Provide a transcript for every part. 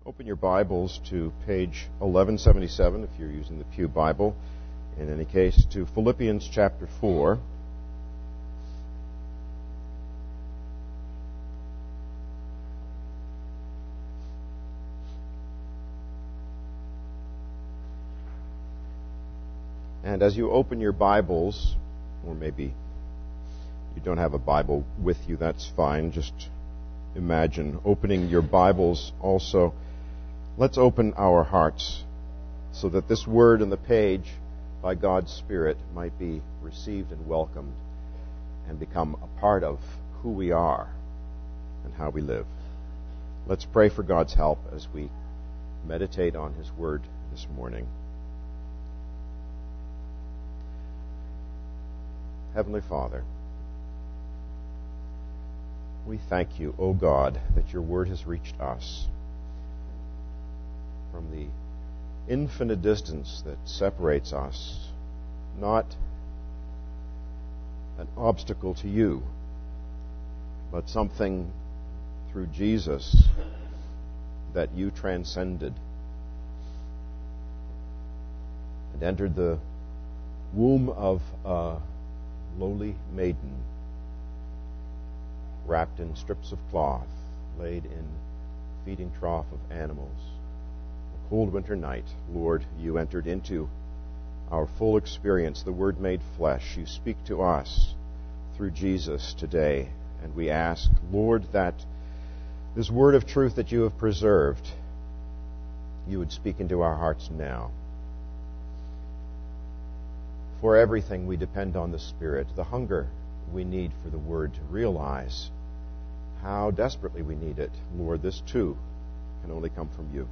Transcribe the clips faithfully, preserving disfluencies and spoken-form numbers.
Open your Bibles to page eleven seventy-seven if you're using the Pew Bible. In any case, to Philippians chapter four. And as you open your Bibles, or maybe you don't have a Bible with you, that's fine. Just imagine opening your Bibles also. Let's open our hearts so that this word on the page by God's Spirit might be received and welcomed and become a part of who we are and how we live. Let's pray for God's help as we meditate on His word this morning. Heavenly Father, we thank you, O God, that your word has reached us from the infinite distance that separates us, not an obstacle to you, but something through Jesus that you transcended and entered the womb of a lowly maiden, wrapped in strips of cloth, laid in feeding trough of animals. A cold winter night, Lord, you entered into our full experience, the Word made flesh. You speak to us through Jesus today, and we ask, Lord, that this word of truth that you have preserved, you would speak into our hearts now. For everything we depend on the Spirit, the hunger we need for the Word to realize how desperately we need it. Lord, this too can only come from you.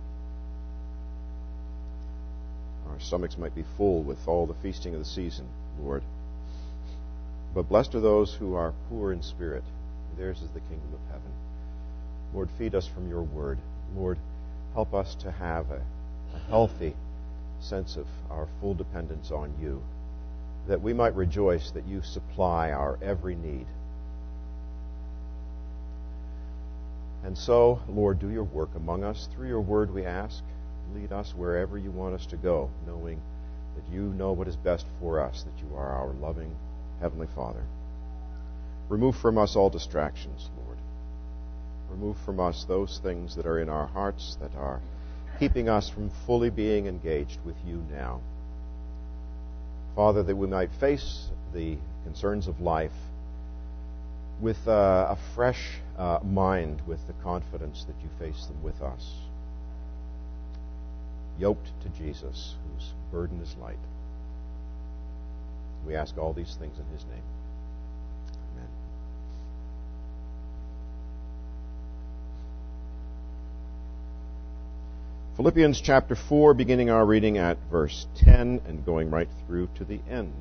Our stomachs might be full with all the feasting of the season, Lord. But blessed are those who are poor in spirit. Theirs is the kingdom of heaven. Lord, feed us from your word. Lord, help us to have a, a healthy sense of our full dependence on you, that we might rejoice that you supply our every need. And so, Lord, do your work among us. Through your word, we ask, lead us wherever you want us to go, knowing that you know what is best for us, that you are our loving Heavenly Father. Remove from us all distractions, Lord. Remove from us those things that are in our hearts that are keeping us from fully being engaged with you now. Father, that we might face the concerns of life with uh, a fresh uh, mind, with the confidence that you face them with us. Yoked to Jesus, whose burden is light. We ask all these things in his name. Amen. Philippians chapter four, beginning our reading at verse ten and going right through to the end.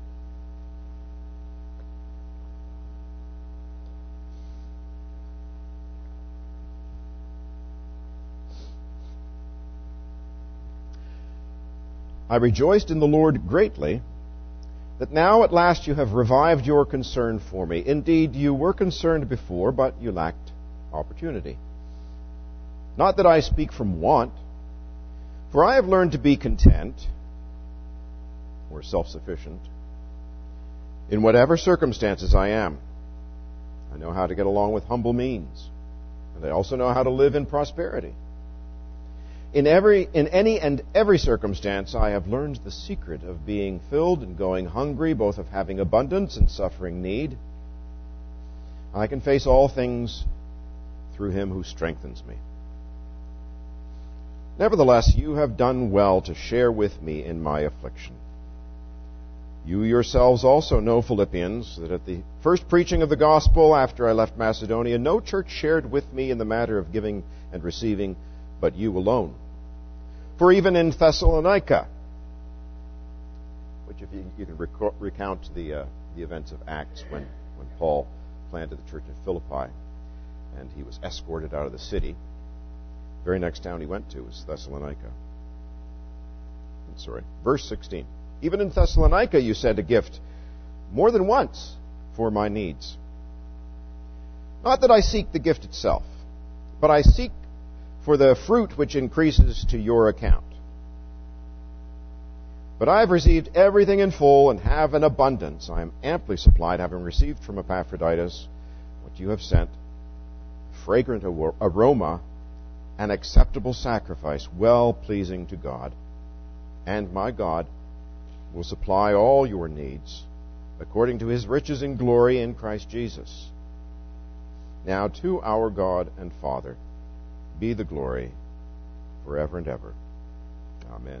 I rejoiced in the Lord greatly that now at last you have revived your concern for me. Indeed, you were concerned before, but you lacked opportunity. Not that I speak from want, for I have learned to be content, or self-sufficient, in whatever circumstances I am. I know how to get along with humble means, and I also know how to live in prosperity. In every, in any and every circumstance, I have learned the secret of being filled and going hungry, both of having abundance and suffering need. I can face all things through him who strengthens me. Nevertheless, you have done well to share with me in my affliction. You yourselves also know, Philippians, that at the first preaching of the gospel after I left Macedonia, no church shared with me in the matter of giving and receiving, but you alone. For even in Thessalonica, which if you, you can rec- recount the uh, the events of Acts when, when Paul planted the church in Philippi and he was escorted out of the city, the very next town he went to was Thessalonica. I'm sorry, verse sixteen. Even in Thessalonica you sent a gift more than once for my needs. Not that I seek the gift itself, but I seek for the fruit which increases to your account. But I have received everything in full and have an abundance. I am amply supplied, having received from Epaphroditus what you have sent, fragrant aroma, an acceptable sacrifice, well pleasing to God. And my God will supply all your needs according to his riches in glory in Christ Jesus. Now to our God and Father be the glory forever and ever. Amen.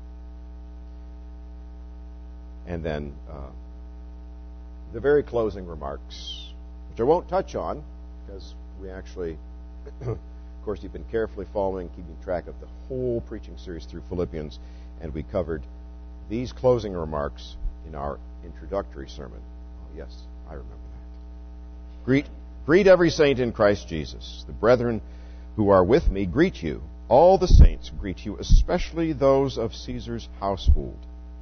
And then uh, the very closing remarks, which I won't touch on because we actually, of course, you've been carefully following, keeping track of the whole preaching series through Philippians, and we covered these closing remarks in our introductory sermon. Oh, yes, I remember that. Greet, greet every saint in Christ Jesus. The brethren who are with me greet you. All the saints greet you, especially those of Caesar's household.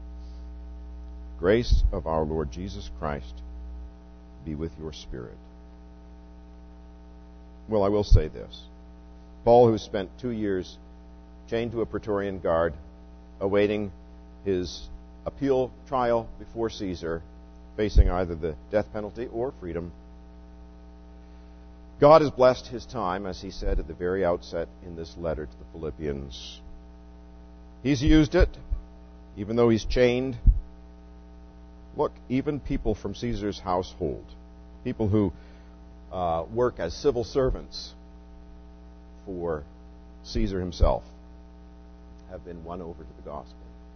Grace of our Lord Jesus Christ be with your spirit. Well, I will say this. Paul, who spent two years chained to a Praetorian guard, awaiting his appeal trial before Caesar, facing either the death penalty or freedom, God has blessed his time, as he said at the very outset in this letter to the Philippians. He's used it, even though he's chained. Look, even people from Caesar's household, people who uh, work as civil servants for Caesar himself, have been won over to the gospel.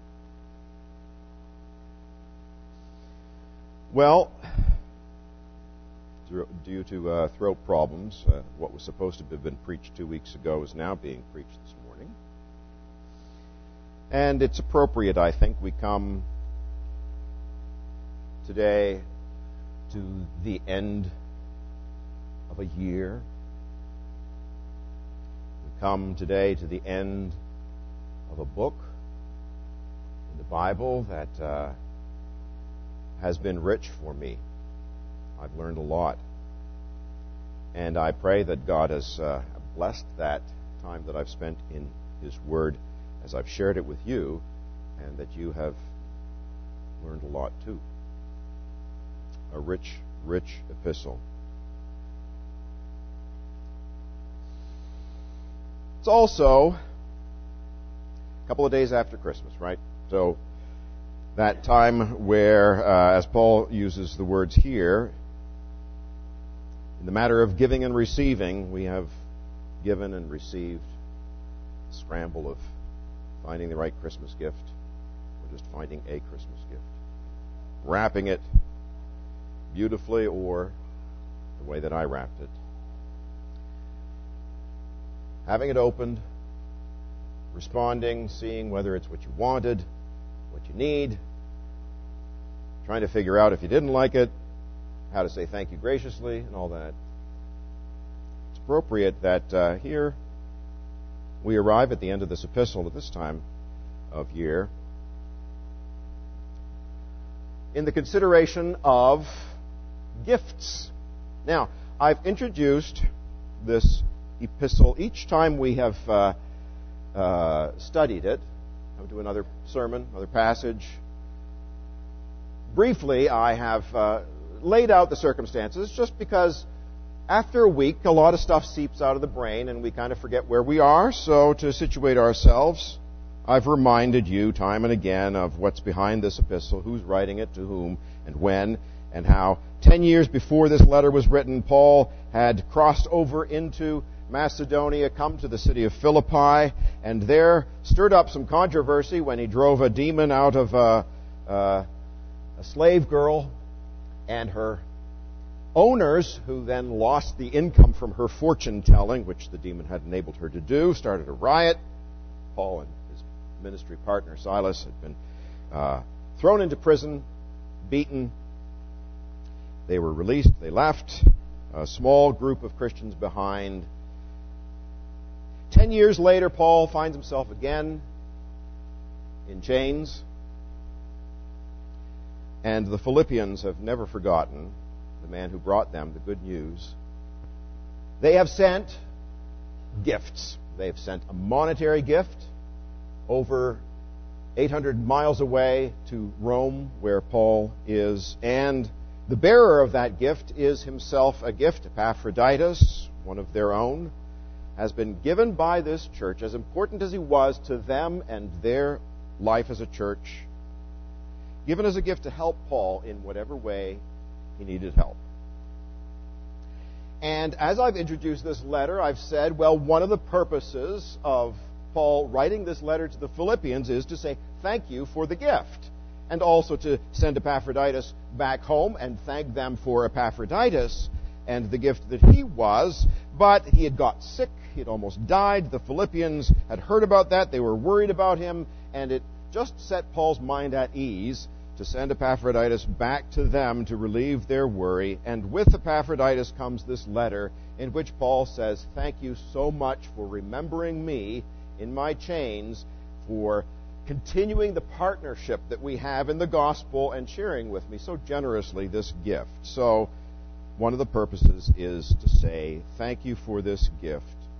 Well, due to uh, throat problems, uh, what was supposed to have been preached two weeks ago is now being preached this morning. And it's appropriate, I think, we come today to the end of a year. We come today to the end of a book in the Bible that uh, has been rich for me. I've learned a lot. And I pray that God has uh, blessed that time that I've spent in His Word as I've shared it with you, and that you have learned a lot too. A rich, rich epistle. It's also a couple of days after Christmas, right? So that time where, uh, as Paul uses the words here, in the matter of giving and receiving, we have given and received the scramble of finding the right Christmas gift, or just finding a Christmas gift, wrapping it beautifully, or the way that I wrapped it. Having it opened, responding, seeing whether it's what you wanted, what you need, trying to figure out if you didn't like it, how to say thank you graciously, and all that. It's appropriate that uh, here we arrive at the end of this epistle at this time of year in the consideration of gifts. Now, I've introduced this epistle each time we have uh, uh, studied it. Come to another sermon, another passage. Briefly, I have uh, laid out the circumstances just because after a week, a lot of stuff seeps out of the brain and we kind of forget where we are. So to situate ourselves, I've reminded you time and again of what's behind this epistle, who's writing it, to whom, and when, and how ten years before this letter was written, Paul had crossed over into Macedonia, come to the city of Philippi, and there stirred up some controversy when he drove a demon out of a, a, a slave girl, and her owners, who then lost the income from her fortune-telling, which the demon had enabled her to do, started a riot. Paul and his ministry partner Silas had been uh, thrown into prison, beaten. They were released. They left a small group of Christians behind. Ten years later, Paul finds himself again in chains. And the Philippians have never forgotten the man who brought them the good news. They have sent gifts. They've sent a monetary gift over eight hundred miles away to Rome, where Paul is, and the bearer of that gift is himself a gift. Epaphroditus, one of their own, has been given by this church, as important as he was to them and their life as a church, given as a gift to help Paul in whatever way he needed help. And as I've introduced this letter, I've said, well, one of the purposes of Paul writing this letter to the Philippians is to say thank you for the gift, and also to send Epaphroditus back home and thank them for Epaphroditus and the gift that he was. But he had got sick. He had almost died. The Philippians had heard about that. They were worried about him, and it just set Paul's mind at ease to send Epaphroditus back to them to relieve their worry. And with Epaphroditus comes this letter in which Paul says, thank you so much for remembering me in my chains, for continuing the partnership that we have in the gospel and sharing with me so generously this gift. So one of the purposes is to say thank you for this gift.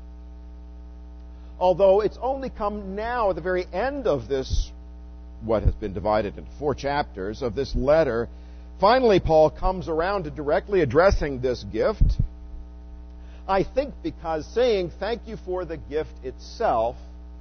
Although it's only come now at the very end of this, what has been divided into four chapters of this letter, finally Paul comes around to directly addressing this gift. I think because saying thank you for the gift itself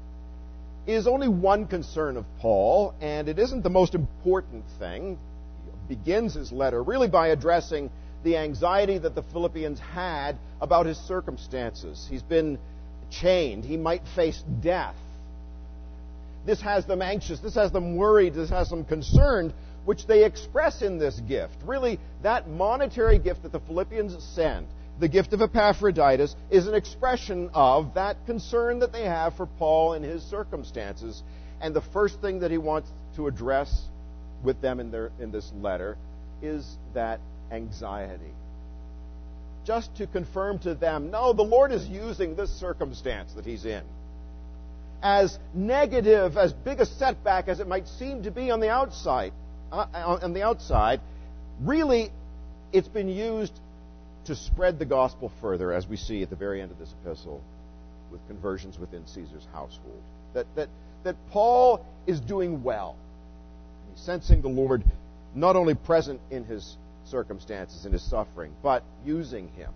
is only one concern of Paul, and it isn't the most important thing. He begins his letter really by addressing the anxiety that the Philippians had about his circumstances. He's been chained. He might face death. This has them anxious. This has them worried. This has them concerned, which they express in this gift. Really, that monetary gift that the Philippians send, the gift of Epaphroditus, is an expression of that concern that they have for Paul and his circumstances. And the first thing that he wants to address with them in, their, in this letter is that anxiety. Just to confirm to them, no, the Lord is using this circumstance that he's in, as negative, as big a setback as it might seem to be on the outside, uh, on the outside, really, it's been used to spread the gospel further, as we see at the very end of this epistle, with conversions within Caesar's household. That that that Paul is doing well. He's sensing the Lord not only present in his circumstances, in his suffering, but using him.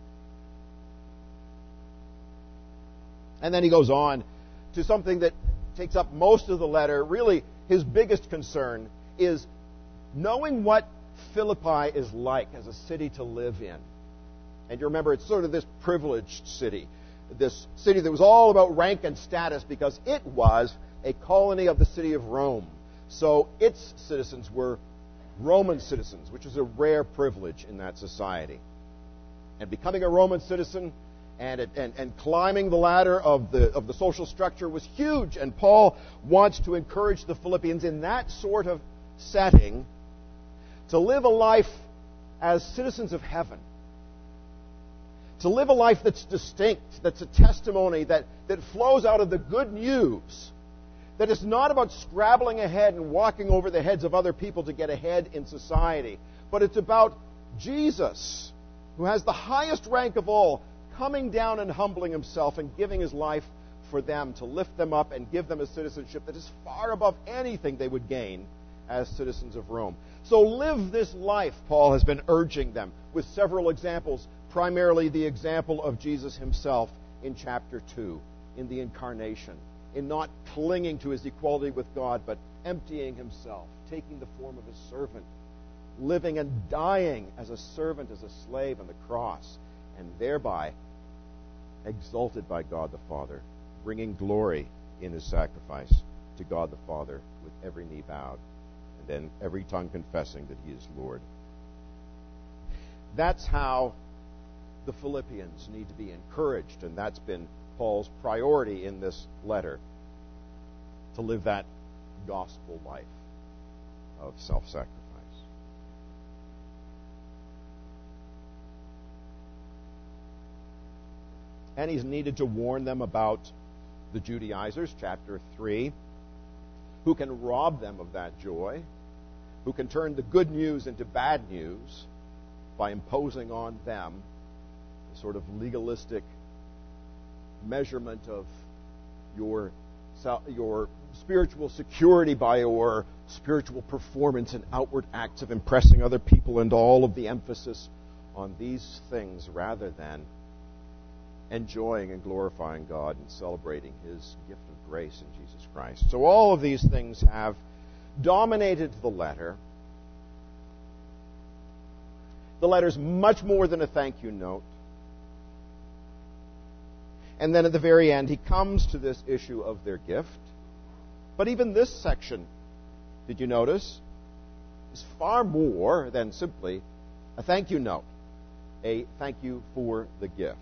And then he goes on to something that takes up most of the letter. Really, his biggest concern is knowing what Philippi is like as a city to live in. And you remember, it's sort of this privileged city, this city that was all about rank and status because it was a colony of the city of Rome. So its citizens were Roman citizens, which was a rare privilege in that society. And becoming a Roman citizen and, and, and climbing the ladder of the, of the social structure was huge. And Paul wants to encourage the Philippians in that sort of setting to live a life as citizens of heaven. To live a life that's distinct, that's a testimony that, that flows out of the good news. That is not about scrabbling ahead and walking over the heads of other people to get ahead in society. But it's about Jesus, who has the highest rank of all, coming down and humbling himself and giving his life for them, to lift them up and give them a citizenship that is far above anything they would gain as citizens of Rome. So live this life, Paul has been urging them, with several examples, primarily the example of Jesus himself in chapter two, in the incarnation, in not clinging to his equality with God, but emptying himself, taking the form of a servant, living and dying as a servant, as a slave on the cross, and thereby exalted by God the Father, bringing glory in his sacrifice to God the Father, with every knee bowed, and then every tongue confessing that he is Lord. That's how the Philippians need to be encouraged, and that's been Paul's priority in this letter, to live that gospel life of self-sacrifice. And he's needed to warn them about the Judaizers, chapter three, who can rob them of that joy, who can turn the good news into bad news by imposing on them a sort of legalistic measurement of your, your spiritual security by your spiritual performance and outward acts of impressing other people, and all of the emphasis on these things rather than enjoying and glorifying God and celebrating His gift of grace in Jesus Christ. So all of these things have dominated the letter. The letter's much more than a thank you note. And then at the very end, he comes to this issue of their gift. But even this section, did you notice, is far more than simply a thank you note, a thank you for the gift.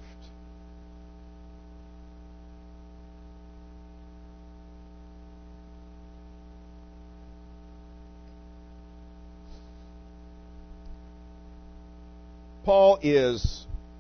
Paul is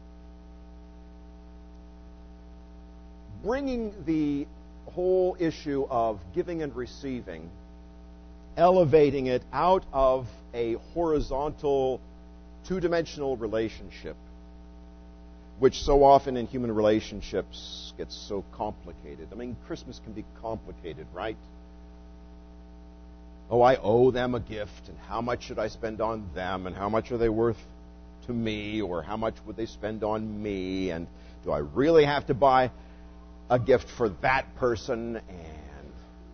bringing the whole issue of giving and receiving, elevating it out of a horizontal, two-dimensional relationship, which so often in human relationships gets so complicated. I mean, Christmas can be complicated, right? Oh, I owe them a gift, and how much should I spend on them, and how much are they worth to me, or how much would they spend on me, and do I really have to buy a gift for that person, and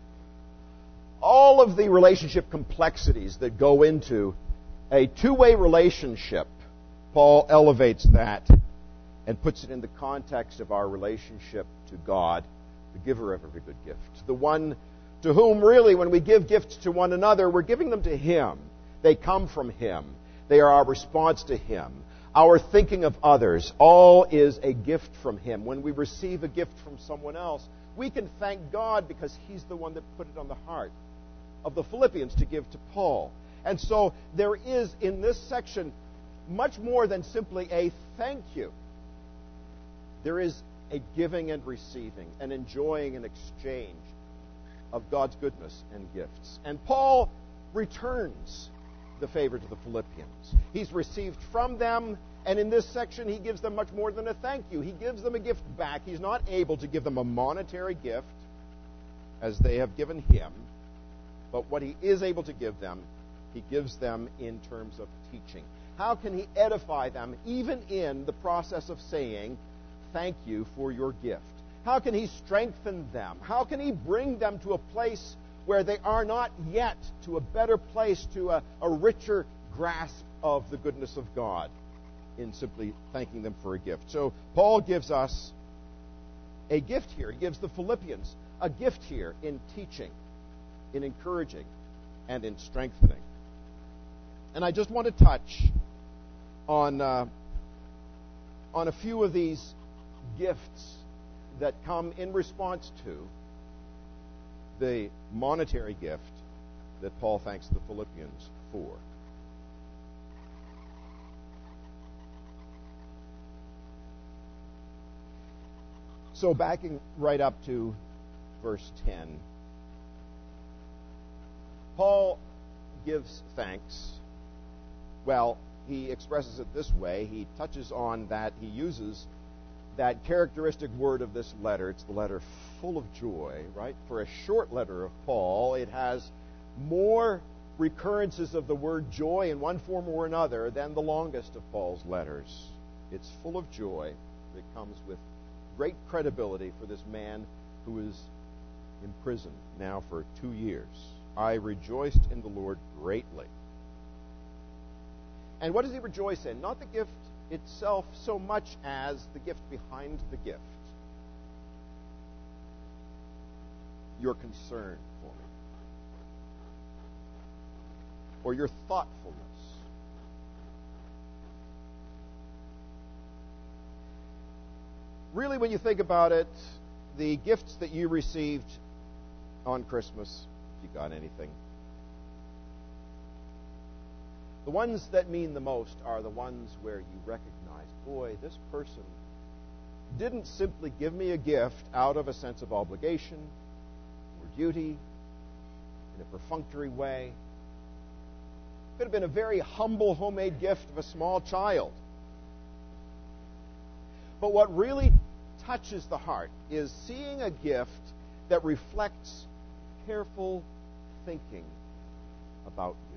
all of the relationship complexities that go into a two-way relationship. Paul elevates that and puts it in the context of our relationship to God, the giver of every good gift, the one to whom really when we give gifts to one another, we're giving them to Him. They come from Him. They are our response to Him. Our thinking of others, all is a gift from Him. When we receive a gift from someone else, we can thank God because He's the one that put it on the heart of the Philippians to give to Paul. And so there is in this section much more than simply a thank you. There is a giving and receiving, an enjoying and exchange of God's goodness and gifts. And Paul returns the favor to the Philippians. He's received from them, and in this section he gives them much more than a thank you. He gives them a gift back. He's not able to give them a monetary gift as they have given him, but what he is able to give them, he gives them in terms of teaching. How can he edify them even in the process of saying thank you for your gift? How can he strengthen them? How can he bring them to a place where they are not yet, to a better place, to a, a richer grasp of the goodness of God in simply thanking them for a gift? So Paul gives us a gift here. He gives the Philippians a gift here in teaching, in encouraging, and in strengthening. And I just want to touch on, uh, on a few of these gifts that come in response to the monetary gift that Paul thanks the Philippians for. So backing right up to verse ten, Paul gives thanks. Well, he expresses it this way. He touches on that. He uses that characteristic word of this letter. It's the letter full of joy, right? For a short letter of Paul, it has more recurrences of the word joy in one form or another than the longest of Paul's letters. It's full of joy that comes with great credibility for this man who is imprisoned now for two years. I rejoiced in the Lord greatly. And what does he rejoice in? Not the gift itself so much as the gift behind the gift. Your concern for me. Or your thoughtfulness. Really, when you think about it, the gifts that you received on Christmas, if you got anything, the ones that mean the most are the ones where you recognize, boy, this person didn't simply give me a gift out of a sense of obligation or duty in a perfunctory way. It could have been a very humble homemade gift of a small child. But what really touches the heart is seeing a gift that reflects careful thinking about you.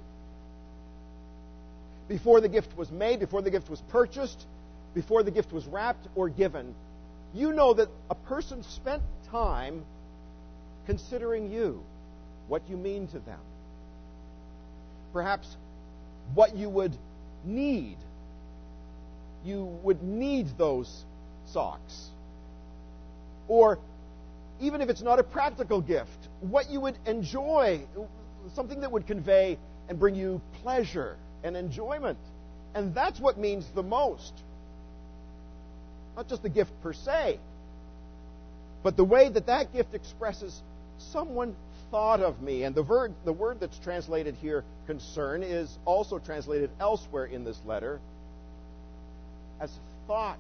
Before the gift was made, before the gift was purchased, before the gift was wrapped or given, you know that a person spent time considering you, what you mean to them. Perhaps what you would need. You would need those socks. Or even if it's not a practical gift, what you would enjoy, something that would convey and bring you pleasure and enjoyment. And that's what means the most. Not just the gift per se, but the way that that gift expresses someone thought of me. And the word, the word that's translated here, concern, is also translated elsewhere in this letter as thought.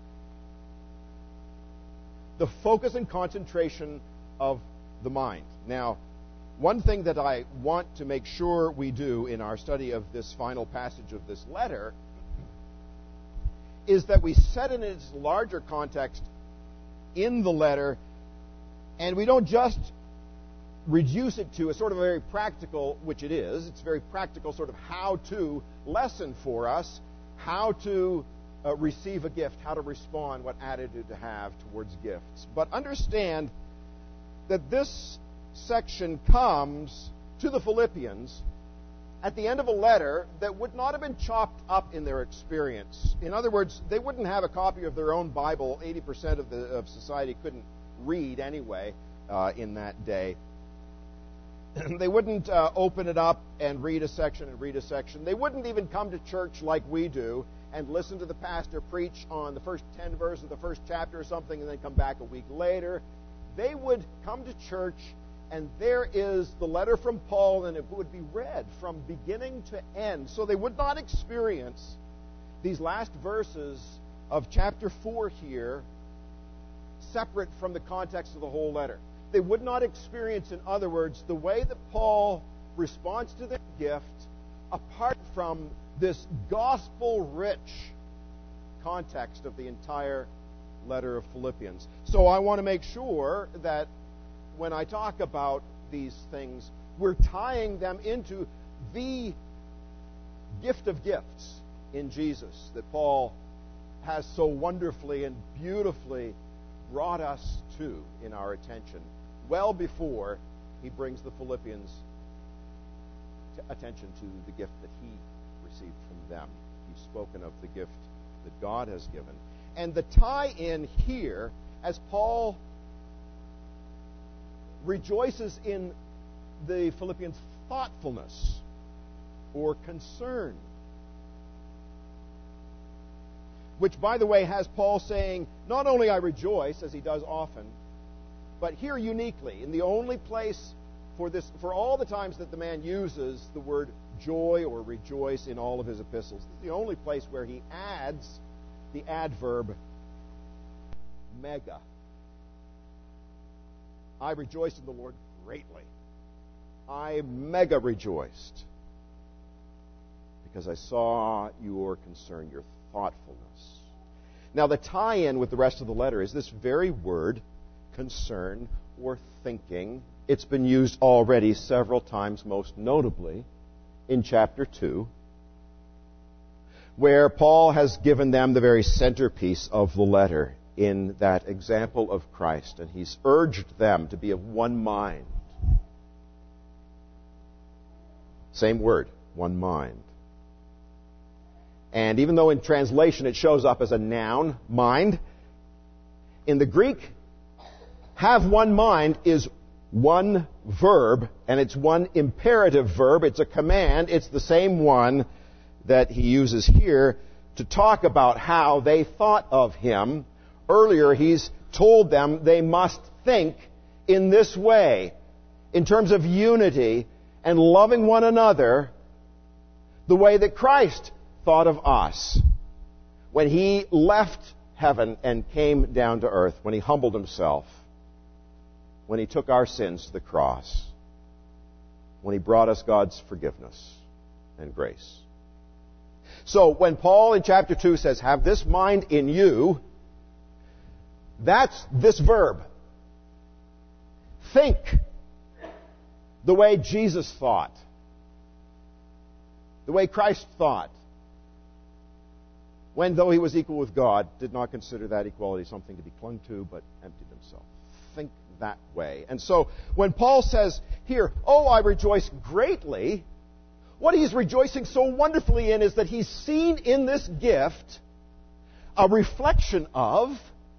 The focus and concentration of the mind. Now, one thing that I want to make sure we do in our study of this final passage of this letter is that we set it in its larger context in the letter, and we don't just reduce it to a sort of a very practical, which it is, it's a very practical sort of how-to lesson for us, how to uh, receive a gift, how to respond, what attitude to have towards gifts. But understand that this section comes to the Philippians at the end of a letter that would not have been chopped up in their experience. In other words, they wouldn't have a copy of their own Bible. eighty percent of, the, of society couldn't read anyway uh, in that day. They wouldn't uh, open it up and read a section and read a section. They wouldn't even come to church like we do and listen to the pastor preach on the first ten verses of the first chapter or something and then come back a week later. They would come to church, and there is the letter from Paul, and it would be read from beginning to end. So they would not experience these last verses of chapter four here separate from the context of the whole letter. They would not experience, in other words, the way that Paul responds to their gift apart from this gospel-rich context of the entire letter of Philippians. So I want to make sure that when I talk about these things, we're tying them into the gift of gifts in Jesus that Paul has so wonderfully and beautifully brought us to in our attention well before he brings the Philippians to attention to the gift that he received from them. He's spoken of the gift that God has given. And the tie-in here, as Paul rejoices in the Philippians' thoughtfulness or concern, which, by the way, has Paul saying, not only I rejoice, as he does often, but here uniquely, in the only place for this, for all the times that the man uses the word joy or rejoice in all of his epistles, this is the only place where he adds the adverb mega. I rejoiced in the Lord greatly. I mega rejoiced because I saw your concern, your thoughtfulness. Now, the tie-in with the rest of the letter is this very word, concern or thinking. It's been used already several times, most notably in chapter two, where Paul has given them the very centerpiece of the letter in that example of Christ, and he's urged them to be of one mind. Same word, one mind. And even though in translation it shows up as a noun, mind, in the Greek, have one mind is one verb, and it's one imperative verb. It's a command. It's the same one that he uses here to talk about how they thought of him. Earlier, he's told them they must think in this way, in terms of unity and loving one another, the way that Christ thought of us when he left heaven and came down to earth, when he humbled himself, when he took our sins to the cross, when he brought us God's forgiveness and grace. So when Paul in chapter two says, have this mind in you, that's this verb. think the way Jesus thought, the way Christ thought, when, though he was equal with God, did not consider that equality something to be clung to, but emptied himself. Think that way. And so, when Paul says here, oh, I rejoice greatly, what he's rejoicing so wonderfully in is that he's seen in this gift a reflection of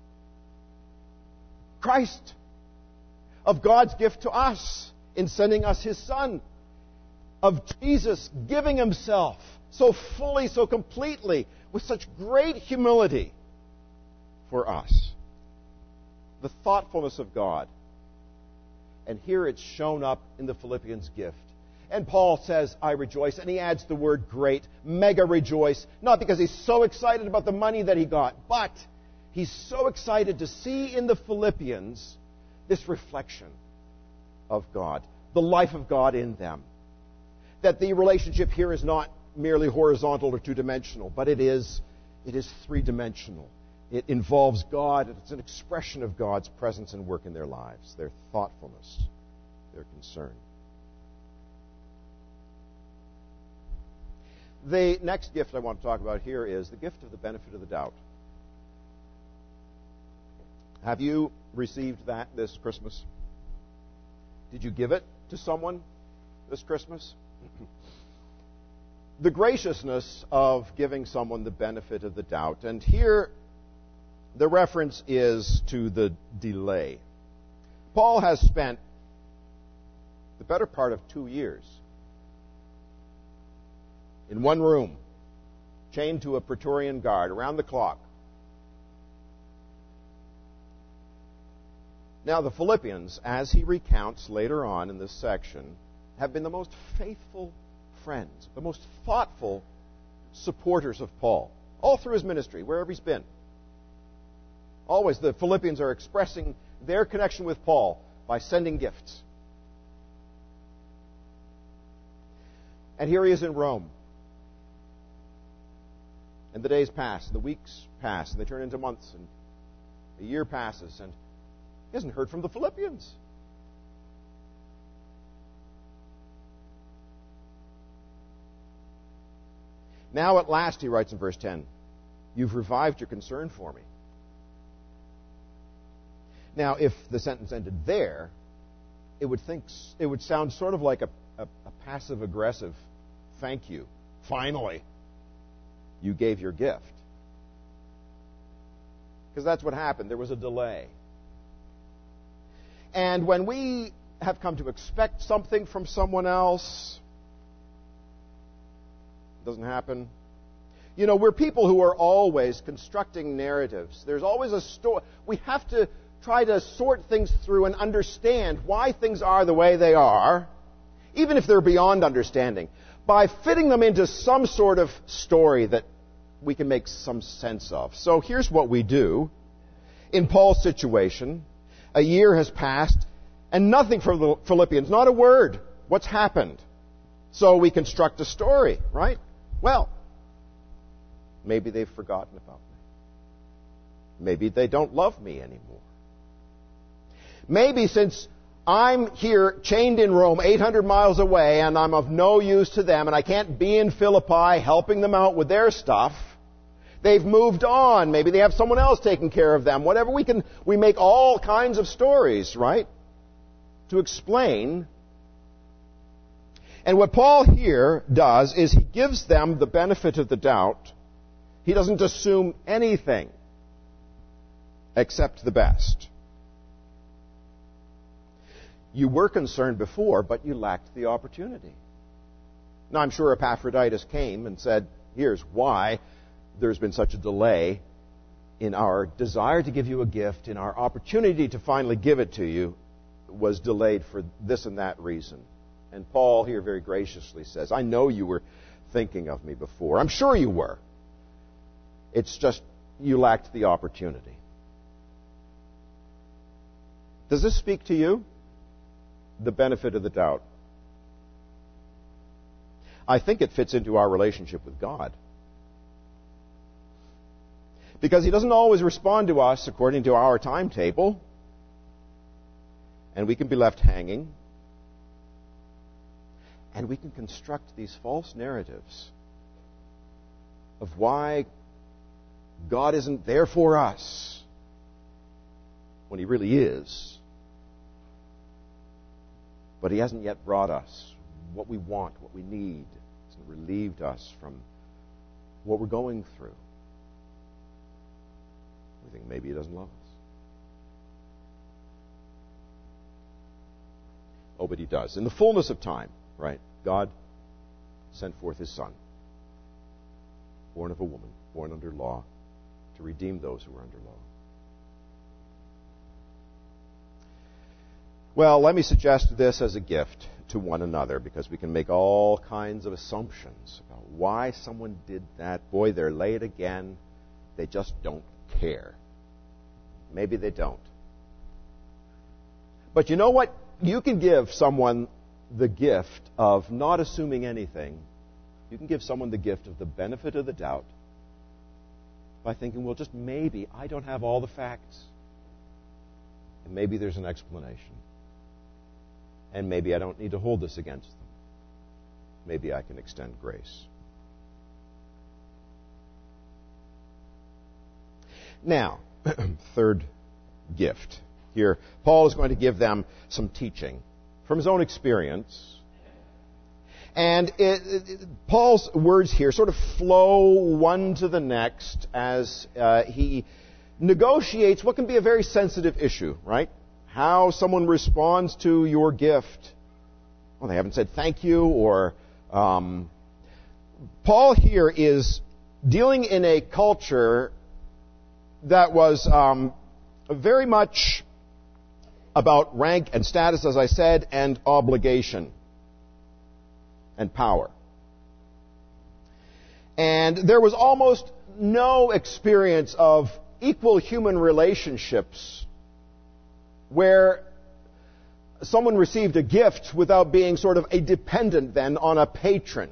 Christ, of God's gift to us in sending us his Son, of Jesus giving himself so fully, so completely, with such great humility for us. The thoughtfulness of God. And here it's shown up in the Philippians gift. And Paul says, I rejoice. And he adds the word great, mega rejoice. Not because he's so excited about the money that he got, but he's so excited to see in the Philippians this reflection of God, the life of God in them. That the relationship here is not merely horizontal or two-dimensional, but it is, it is three-dimensional. It involves God. It's an expression of God's presence and work in their lives, their thoughtfulness, their concern. The next gift I want to talk about here is the gift of the benefit of the doubt. Have you received that this Christmas? Did you give it to someone this Christmas? The graciousness of giving someone the benefit of the doubt. And here, the reference is to the delay. Paul has spent the better part of two years in one room, chained to a Praetorian guard around the clock. Now, the Philippians, as he recounts later on in this section, have been the most faithful friends, the most thoughtful supporters of Paul, all through his ministry, wherever he's been. Always the Philippians are expressing their connection with Paul by sending gifts. And here he is in Rome. And the days pass, and the weeks pass, and they turn into months, and a year passes, and he hasn't heard from the Philippians. Now at last, he writes in verse ten, you've revived your concern for me. Now, if the sentence ended there, it would think it would sound sort of like a, a, a passive-aggressive thank you. Finally, you gave your gift. Because that's what happened. There was a delay. And when we have come to expect something from someone else, it doesn't happen. You know, we're people who are always constructing narratives. There's always a story. We have to try to sort things through and understand why things are the way they are, even if they're beyond understanding, by fitting them into some sort of story that we can make some sense of. So here's what we do. In Paul's situation, a year has passed, and nothing from the Philippians, not a word. What's happened? So we construct a story, right? Well, maybe they've forgotten about me. Maybe they don't love me anymore. Maybe since I'm here chained in Rome eight hundred miles away and I'm of no use to them and I can't be in Philippi helping them out with their stuff, they've moved on. Maybe they have someone else taking care of them. Whatever we can, we make all kinds of stories, right? To explain. And what Paul here does is he gives them the benefit of the doubt. He doesn't assume anything except the best. You were concerned before, but you lacked the opportunity. Now, I'm sure Epaphroditus came and said, here's why there's been such a delay in our desire to give you a gift, in our opportunity to finally give it to you, was delayed for this and that reason. And Paul here very graciously says, I know you were thinking of me before. I'm sure you were. It's just you lacked the opportunity. Does this speak to you? The benefit of the doubt. I think it fits into our relationship with God. Because He doesn't always respond to us according to our timetable. And we can be left hanging. And we can construct these false narratives of why God isn't there for us when He really is. But He hasn't yet brought us what we want, what we need. He hasn't relieved us from what we're going through. We think maybe He doesn't love us. Oh, but He does. In the fullness of time, right, God sent forth His Son, born of a woman, born under law, to redeem those who were under law. Well, let me suggest this as a gift to one another, because we can make all kinds of assumptions about why someone did that. Boy, they're late again. They just don't care. Maybe they don't. But you know what? You can give someone the gift of not assuming anything. You can give someone the gift of the benefit of the doubt by thinking, well, just maybe I don't have all the facts. And maybe there's an explanation. And maybe I don't need to hold this against them. Maybe I can extend grace. Now, third gift. Here, Paul is going to give them some teaching from his own experience. And it, it, Paul's words here sort of flow one to the next as uh, he negotiates what can be a very sensitive issue, right? How someone responds to your gift. Well, they haven't said thank you, or um, Paul here is dealing in a culture that was um, very much about rank and status, as I said, and obligation and power. And there was almost no experience of equal human relationships where someone received a gift without being sort of a dependent then on a patron.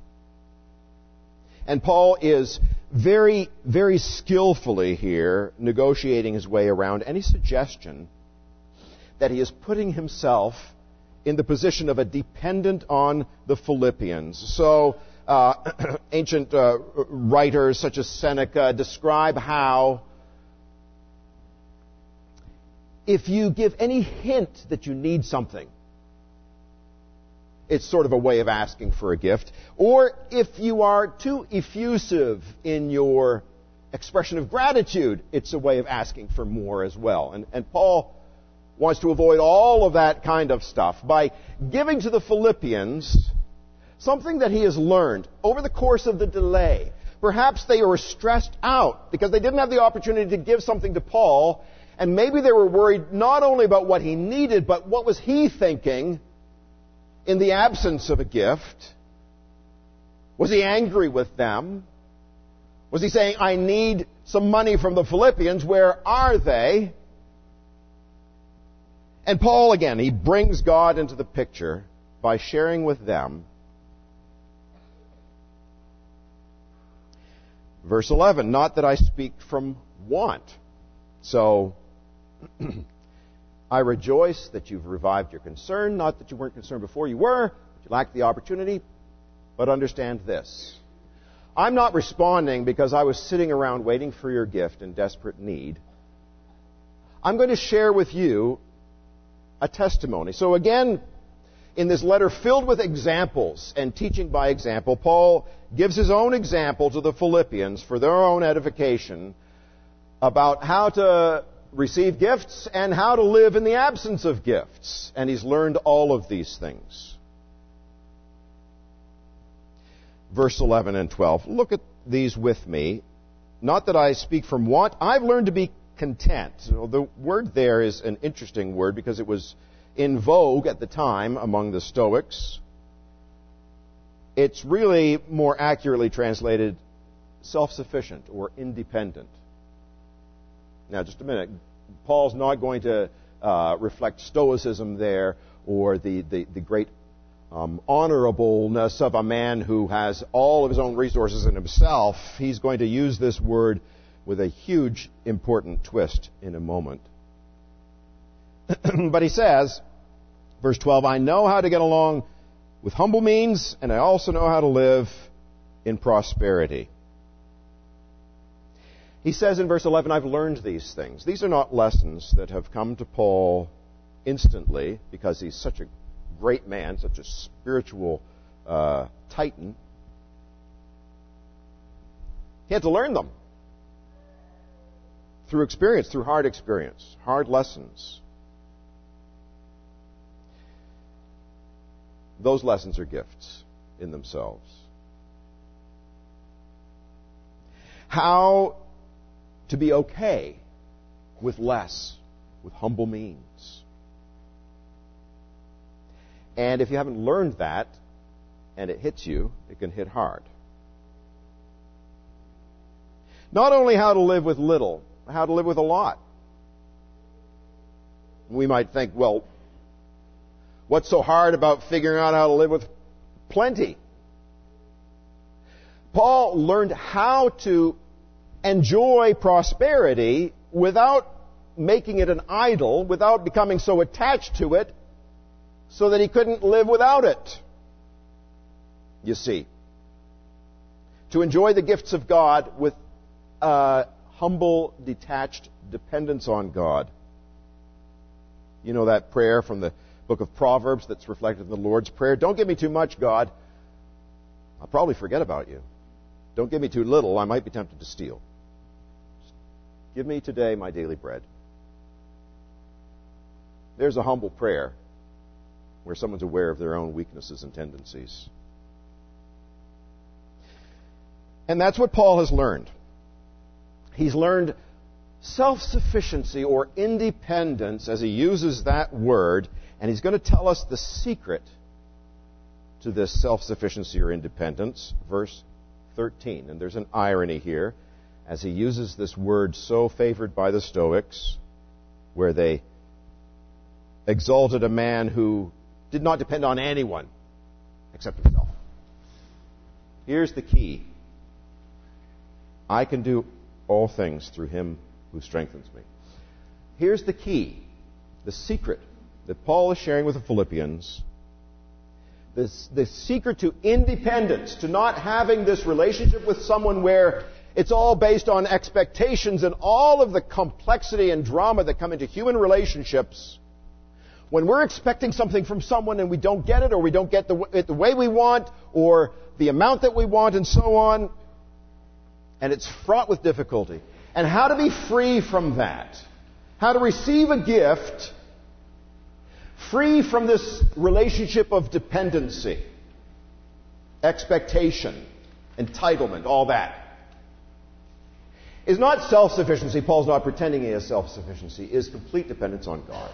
And Paul is very, very skillfully here negotiating his way around any suggestion that he is putting himself in the position of a dependent on the Philippians. So uh, ancient uh, writers such as Seneca describe how if you give any hint that you need something, it's sort of a way of asking for a gift. Or if you are too effusive in your expression of gratitude, it's a way of asking for more as well. And, and Paul wants to avoid all of that kind of stuff by giving to the Philippians something that he has learned over the course of the delay. Perhaps they were stressed out because they didn't have the opportunity to give something to Paul, and maybe they were worried not only about what he needed, but what was he thinking in the absence of a gift. Was he angry with them? Was he saying, I need some money from the Philippians? Where are they? And Paul, again, he brings God into the picture by sharing with them. Verse eleven, not that I speak from want. So, I rejoice that you've revived your concern, not that you weren't concerned before you were, but you lacked the opportunity. But understand this. I'm not responding because I was sitting around waiting for your gift in desperate need. I'm going to share with you a testimony. So again, in this letter filled with examples and teaching by example, Paul gives his own example to the Philippians for their own edification about how to receive gifts and how to live in the absence of gifts. And he's learned all of these things. Verse eleven and twelve. Look at these with me. Not that I speak from want. I've learned to be content. So the word there is an interesting word because it was in vogue at the time among the Stoics. It's really more accurately translated self-sufficient or independent. Now, just a minute. Paul's not going to uh, reflect Stoicism there or the, the, the great um, honorableness of a man who has all of his own resources in himself. He's going to use this word with a huge, important twist in a moment. But he says, verse twelve, I know how to get along with humble means, and I also know how to live in prosperity. He says in verse eleven, I've learned these things. These are not lessons that have come to Paul instantly because he's such a great man, such a spiritual uh, titan. He had to learn them through experience, through hard experience, hard lessons. Those lessons are gifts in themselves. How to be okay with less, with humble means. And if you haven't learned that, and it hits you, it can hit hard. Not only how to live with little, how to live with a lot. We might think, well, what's so hard about figuring out how to live with plenty? Paul learned how to enjoy prosperity without making it an idol, without becoming so attached to it, so that he couldn't live without it. You see, to enjoy the gifts of God with a humble, detached dependence on God. You know that prayer from the book of Proverbs that's reflected in the Lord's Prayer? Don't give me too much, God. I'll probably forget about you. Don't give me too little. I might be tempted to steal. Give me today my daily bread. There's a humble prayer where someone's aware of their own weaknesses and tendencies. And that's what Paul has learned. He's learned self-sufficiency or independence, as he uses that word, and he's going to tell us the secret to this self-sufficiency or independence, verse thirteen. And there's an irony here, as he uses this word so favored by the Stoics, where they exalted a man who did not depend on anyone except himself. Here's the key. I can do all things through him who strengthens me. Here's the key, the secret that Paul is sharing with the Philippians. This, the secret to independence, to not having this relationship with someone where it's all based on expectations and all of the complexity and drama that come into human relationships. When we're expecting something from someone and we don't get it, or we don't get the, it the way we want, or the amount that we want, and so on, and it's fraught with difficulty. And how to be free from that. How to receive a gift free from this relationship of dependency, expectation, entitlement, all that. Is not self-sufficiency. Paul's not pretending he has self-sufficiency. Is complete dependence on God.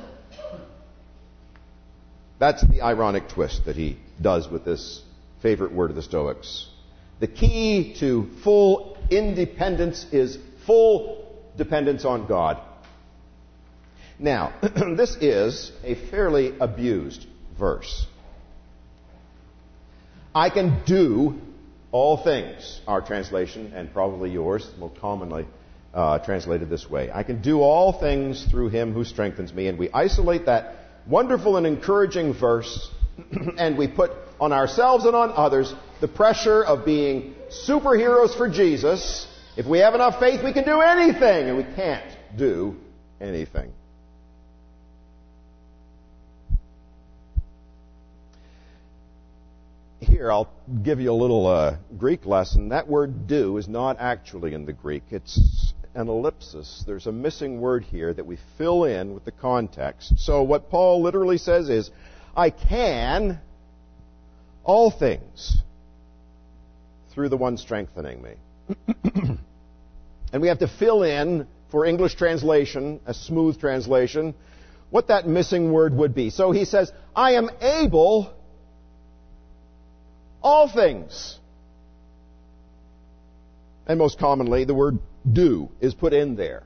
That's the ironic twist that he does with this favorite word of the Stoics. The key to full independence is full dependence on God. Now, this is a fairly abused verse. I can do all things, our translation, and probably yours, more commonly uh, translated this way. I can do all things through him who strengthens me. And we isolate that wonderful and encouraging verse, and we put on ourselves and on others the pressure of being superheroes for Jesus. If we have enough faith, we can do anything, and we can't do anything. Here, I'll give you a little uh, Greek lesson. That word do is not actually in the Greek. It's an ellipsis. There's a missing word here that we fill in with the context. So what Paul literally says is, I can all things through the one strengthening me. And we have to fill in, for English translation, a smooth translation, what that missing word would be. So he says, I am able all things. And most commonly, the word do is put in there.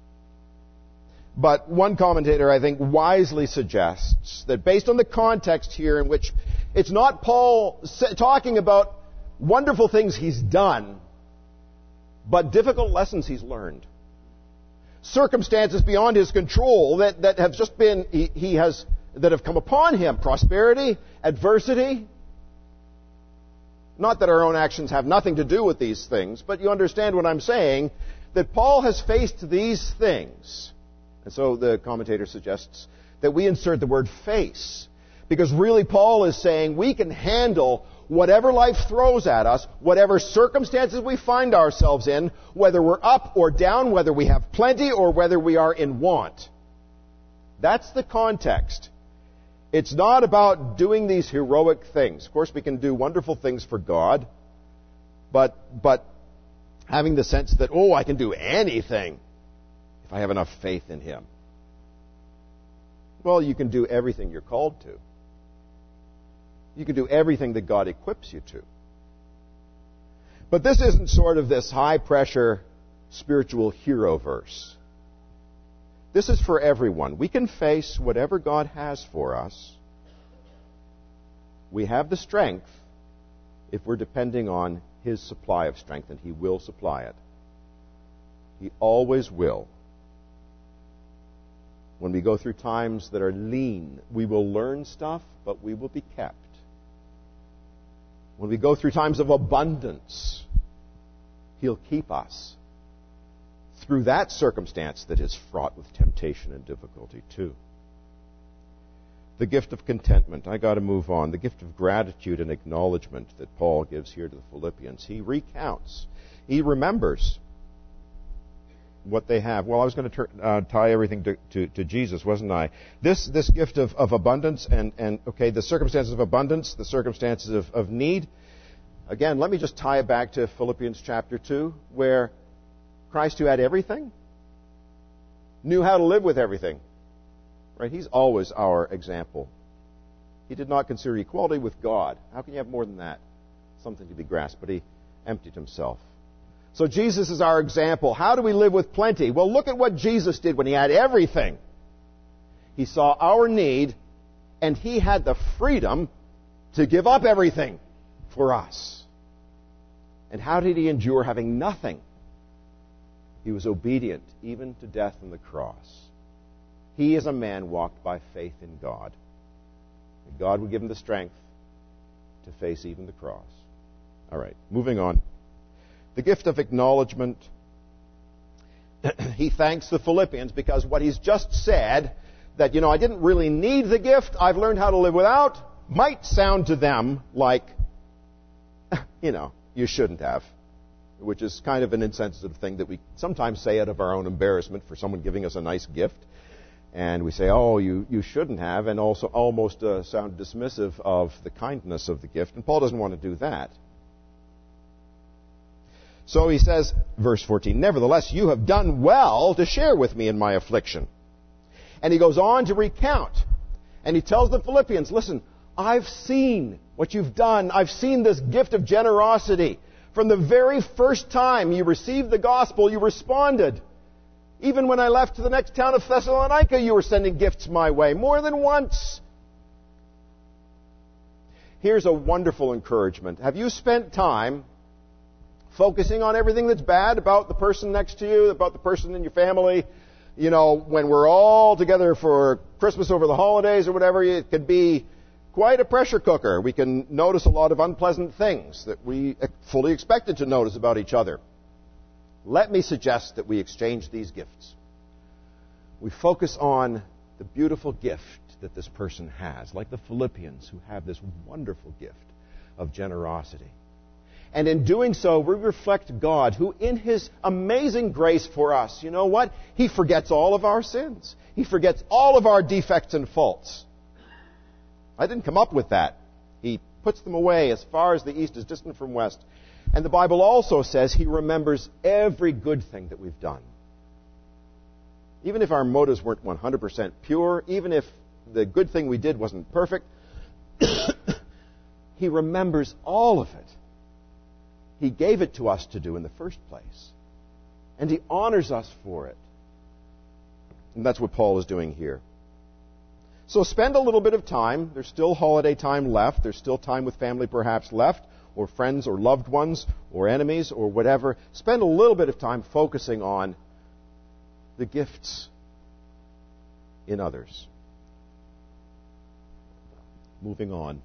But one commentator, I think, wisely suggests that based on the context here, in which it's not Paul talking about wonderful things he's done, but difficult lessons he's learned. circumstances beyond his control that, that have just been, he, he has, that have come upon him. Prosperity, adversity. Not that our own actions have nothing to do with these things, but you understand what I'm saying, that Paul has faced these things. And so the commentator suggests that we insert the word face. Because really Paul is saying we can handle whatever life throws at us, whatever circumstances we find ourselves in, whether we're up or down, whether we have plenty or whether we are in want. That's the context. It's not about doing these heroic things. Of course, we can do wonderful things for God, but, but having the sense that, oh, I can do anything if I have enough faith in Him. Well, you can do everything you're called to. You can do everything that God equips you to. But this isn't sort of this high-pressure spiritual hero verse. This is for everyone. We can face whatever God has for us. We have the strength if we're depending on His supply of strength, and He will supply it. He always will. When we go through times that are lean, we will learn stuff, but we will be kept. When we go through times of abundance, He'll keep us through that circumstance that is fraught with temptation and difficulty too. The gift of contentment. I got to move on. The gift of gratitude and acknowledgement that Paul gives here to the Philippians. He recounts. He remembers what they have. Well, I was going to tur- uh, tie everything to, to, to Jesus, wasn't I? This this gift of, of abundance and, and, okay, the circumstances of abundance, the circumstances of, of need. Again, let me just tie it back to Philippians chapter two, where Christ, who had everything, knew how to live with everything. Right? He's always our example. He did not consider equality with God. How can you have more than that? Something to be grasped, but He emptied Himself. So Jesus is our example. How do we live with plenty? Well, look at what Jesus did when He had everything. He saw our need, and He had the freedom to give up everything for us. And how did He endure having nothing? He was obedient even to death on the cross. He, as a man, walked by faith in God. And God would give Him the strength to face even the cross. All right, moving on. The gift of acknowledgement. He thanks the Philippians because what he's just said, that, you know, I didn't really need the gift, I've learned how to live without, might sound to them like, you know, you shouldn't have. Which is kind of an insensitive thing that we sometimes say out of our own embarrassment for someone giving us a nice gift. And we say, oh, you, you shouldn't have, and also almost uh, sound dismissive of the kindness of the gift. And Paul doesn't want to do that. So he says, verse fourteen, nevertheless, you have done well to share with me in my affliction. And he goes on to recount. And he tells the Philippians, listen, I've seen what you've done. I've seen this gift of generosity. From the very first time you received the gospel, you responded. Even when I left to the next town of Thessalonica, you were sending gifts my way, more than once. Here's a wonderful encouragement. Have you spent time focusing on everything that's bad about the person next to you, about the person in your family? You know, when we're all together for Christmas over the holidays or whatever, it could be quite a pressure cooker. We can notice a lot of unpleasant things that we fully expected to notice about each other. Let me suggest that we exchange these gifts. We focus on the beautiful gift that this person has, like the Philippians who have this wonderful gift of generosity. And in doing so, we reflect God, who in His amazing grace for us, you know what? He forgets all of our sins. He forgets all of our defects and faults. I didn't come up with that. He puts them away as far as the east is distant from west. And the Bible also says He remembers every good thing that we've done. Even if our motives weren't one hundred percent pure, even if the good thing we did wasn't perfect, He remembers all of it. He gave it to us to do in the first place. And He honors us for it. And that's what Paul is doing here. So spend a little bit of time. There's still holiday time left. There's still time with family perhaps left, or friends or loved ones or enemies or whatever. Spend a little bit of time focusing on the gifts in others. Moving on.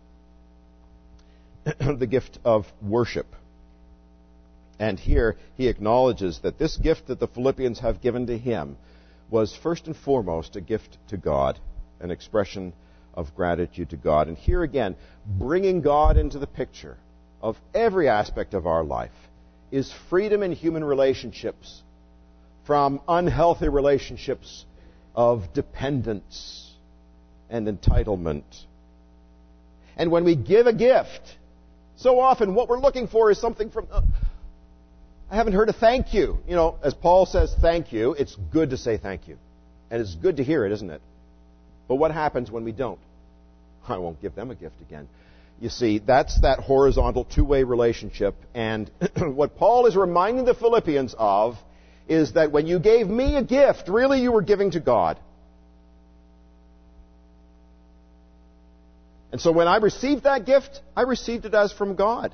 The gift of worship. And here he acknowledges that this gift that the Philippians have given to him was first and foremost a gift to God, an expression of gratitude to God. And here again, bringing God into the picture of every aspect of our life is freedom in human relationships from unhealthy relationships of dependence and entitlement. And when we give a gift, so often what we're looking for is something from... Uh, I haven't heard a thank you. You know, as Paul says thank you, it's good to say thank you. And it's good to hear it, isn't it? But what happens when we don't? I won't give them a gift again. You see, that's that horizontal two-way relationship. And what Paul is reminding the Philippians of is that when you gave me a gift, really you were giving to God. And so when I received that gift, I received it as from God.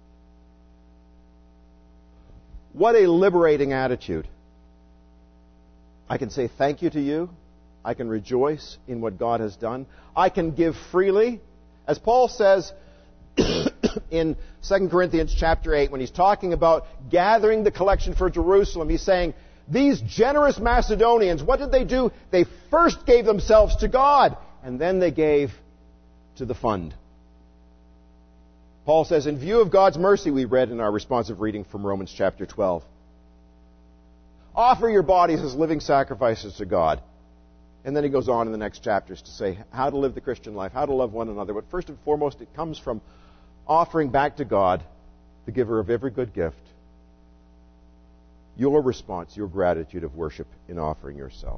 What a liberating attitude. I can say thank you to you. I can rejoice in what God has done. I can give freely. As Paul says in Second Corinthians chapter eight, when he's talking about gathering the collection for Jerusalem, he's saying, these generous Macedonians, what did they do? They first gave themselves to God, and then they gave to the fund. Paul says, in view of God's mercy, we read in our responsive reading from Romans chapter twelve, offer your bodies as living sacrifices to God. And then he goes on in the next chapters to say how to live the Christian life, how to love one another. But first and foremost, it comes from offering back to God, the giver of every good gift, your response, your gratitude of worship in offering yourself.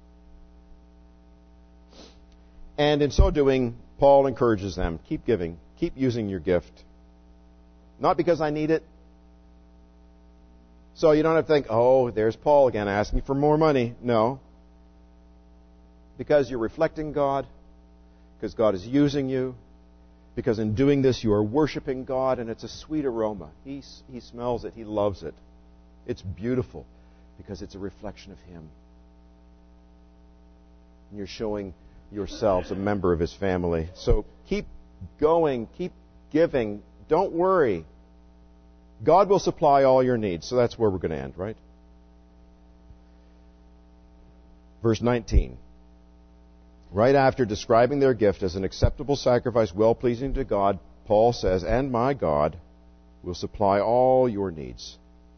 And in so doing, Paul encourages them, keep giving, keep using your gift. Not because I need it. So you don't have to think, oh, there's Paul again asking for more money. No. Because you're reflecting God, because God is using you, because in doing this you are worshiping God, and it's a sweet aroma. He, he smells it. He loves it. It's beautiful because it's a reflection of Him. And you're showing yourselves a member of His family. So keep going. Keep giving. Don't worry. God will supply all your needs. So that's where we're going to end, right? Verse nineteen. Right after describing their gift as an acceptable sacrifice, well-pleasing to God, Paul says, and my God will supply all your needs.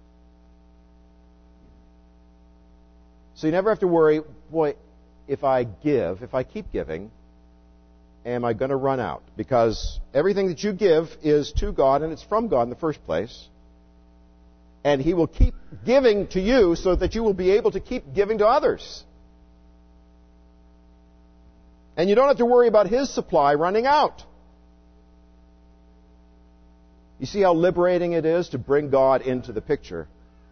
So you never have to worry, boy, if I give, if I keep giving, am I going to run out? Because everything that you give is to God, and it's from God in the first place. And He will keep giving to you so that you will be able to keep giving to others. And you don't have to worry about His supply running out. You see how liberating it is to bring God into the picture.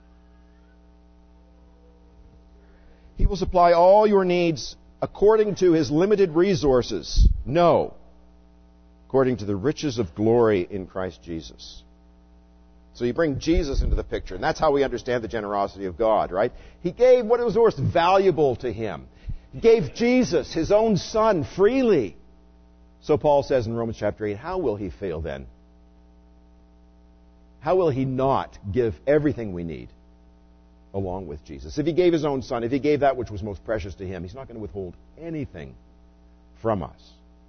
He will supply all your needs according to His limited resources. No. According to the riches of glory in Christ Jesus. So you bring Jesus into the picture, and that's how we understand the generosity of God, right? He gave what was most valuable to Him. He gave Jesus, His own Son, freely. So Paul says in Romans chapter eight, how will He fail then? How will He not give everything we need along with Jesus? If He gave His own Son, if He gave that which was most precious to Him, He's not going to withhold anything from us.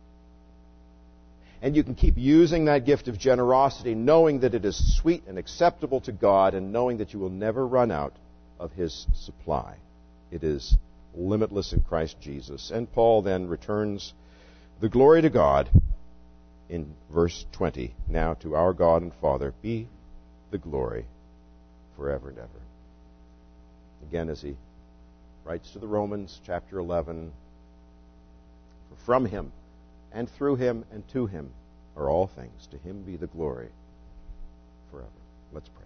And you can keep using that gift of generosity, knowing that it is sweet and acceptable to God, and knowing that you will never run out of His supply. It is limitless in Christ Jesus. And Paul then returns the glory to God in verse twenty. Now to our God and Father be the glory forever and ever. Again, as he writes to the Romans, chapter eleven, for from Him and through Him and to Him are all things. To Him be the glory forever. Let's pray.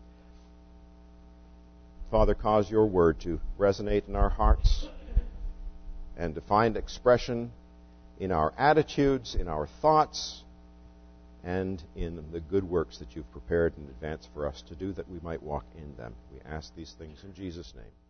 Father, cause your word to resonate in our hearts and to find expression in our attitudes, in our thoughts, and in the good works that you've prepared in advance for us to do, that we might walk in them. We ask these things in Jesus' name.